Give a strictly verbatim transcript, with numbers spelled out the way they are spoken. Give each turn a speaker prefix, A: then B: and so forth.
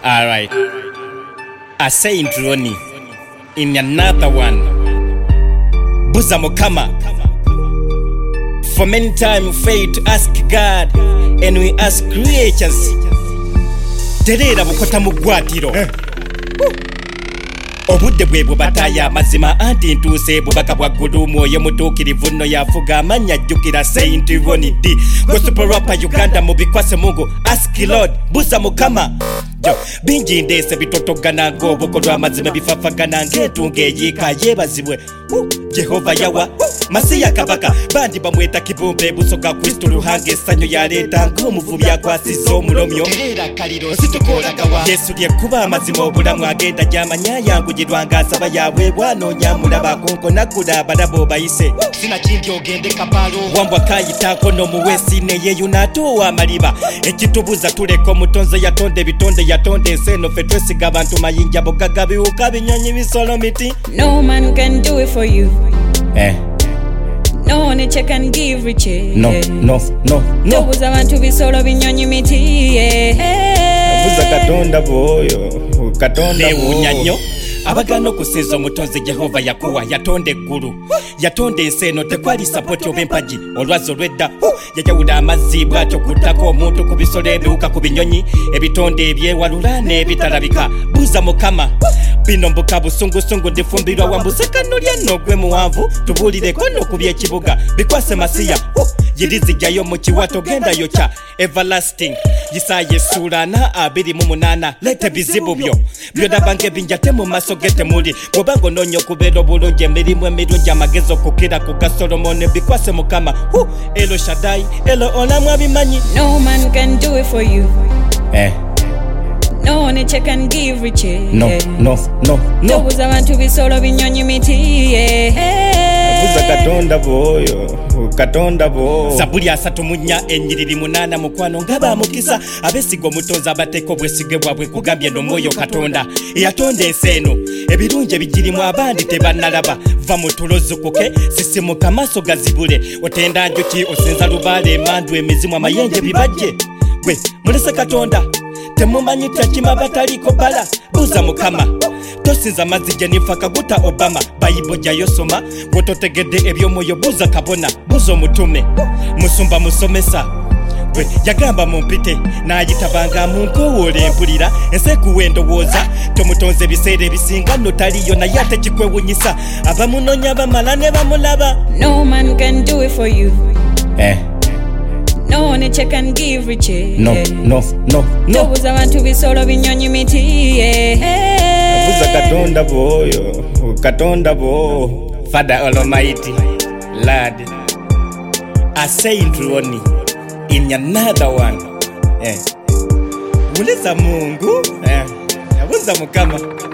A: All right. I say in Ronnie, in another one, Buza Mukama. For many times we fail to ask God, and we ask creatures. Terera bukota mugwatiro. Obudde bwe bubataya mazima anti ntuse bubaka bwa gudu mwoyo mutukirivu nno yafuga amanya jjukira Saint Ronnie D. Gospel rapper Uganda mubikwase Mungu. Ask Lord, Buza Mukama. Yo, bingi ndese bitotogana ng'obukolwa amazima bifafagana ng'entunga eyiika yeebazibwe Jehova yawa Masiya kabaka bandi bamweta kibumbe busoga Kristo Ruhanga essanyu yaleeta ng'omuvubi akwasiza omulomyo Yesu lyekuba amazima obulamu agenda gy'amanya yanguyirwanga asaba yaabwe bwanoonya mulaba konkona kula balabo bayise sinakindi ogende kapalo wambwa kayitaako n'omuweesi ne yeeyuna atuwa amaliba ekitubuza tuleka omutonzi yatonda ebitonde yatonda enseno ffe twesiga abantu mayinja bugagga biwuka binyonyi bisolo miti.
B: No man can do it for you.
A: Eh.
B: No one can give riches.
A: No, no, no, no.
B: Tobuza abantu bisolo binyonyi miti.
A: Buza Katonda boyo, Katonda boyo. Abagano kusinza omutonzi Jehova yakuwa yatonda eggulu yatonda enseno tekwali sapoti oba empagi olwazi olwedda yajawuda amazzi bw'atyo kuttako omuntu ku bisolo ebiwuka ku binyonyi ebitonde ebyewalula n'ebitalabika. Buza Mukama bino mbuka busungusungu ndifumbirwa wambusekanolya nno gwe muwanvu tubuulireko nno ku by'ekibuga bikwase Masiya yirizijjayo mu kiwato gendayo kya everlasting Yesaya essula na abiri mu munaana leta ebizibu byo by'odaba ng'ebinjate mu maaso ge temuli bw'oba ng'onoonya okubeera obulungi emirimu emirungi amagezi okukira ku ga Solomoni bikwase Mukama Elo Shaddai Elo olamu abimanyi.
B: No man can do it for you.
A: Eh.
B: No one can give riches.
A: No, no, no, no.
B: Tobuza abantu bisolo binyonyi miti.
A: Buza Katonda boyo, Katonda bo. Zabuli asatu mu nnya ennyiriri munaana mukwano ngaba mukisa abesiga omutonzi abateeka obwesige bwabwe kugambye n'omwoyo Katonda eyatonda ensi eno ebirungi ebigirimu abandi tebannalaba va mu tulozukuke sisimuka amaaso gazibule otenda njuki osinza lubaale emandu emizimu amayenje bibajje gwe mulese Katonda temumanyi takima bataliko bala. Buza Mukama tosinza mazzi gye nifa kaguta Obama Bayibo gyayo soma gwototegedde eby'omwoyo buza kabona buza omutume musumba musomesa gwe yagamba mumpite n'ayitabanga munkowoola empulira ensekuwa endowooza tomutonze ebiseera ebisinga nno taliyo naye ate kikwewunyisa abamunoonya bamala ne bamulaba.
B: No man can do it for you.
A: Eh.
B: No one can give riches.
A: No, no, no, no.
B: Tobuza abantu bisolo binyonyi miti.
A: Buza Katonda boyo, Katonda bo. Father Almighty, Lord, I say in Ronnie, in another one. Eh. Buza Mungu, eh. Buza Mukama.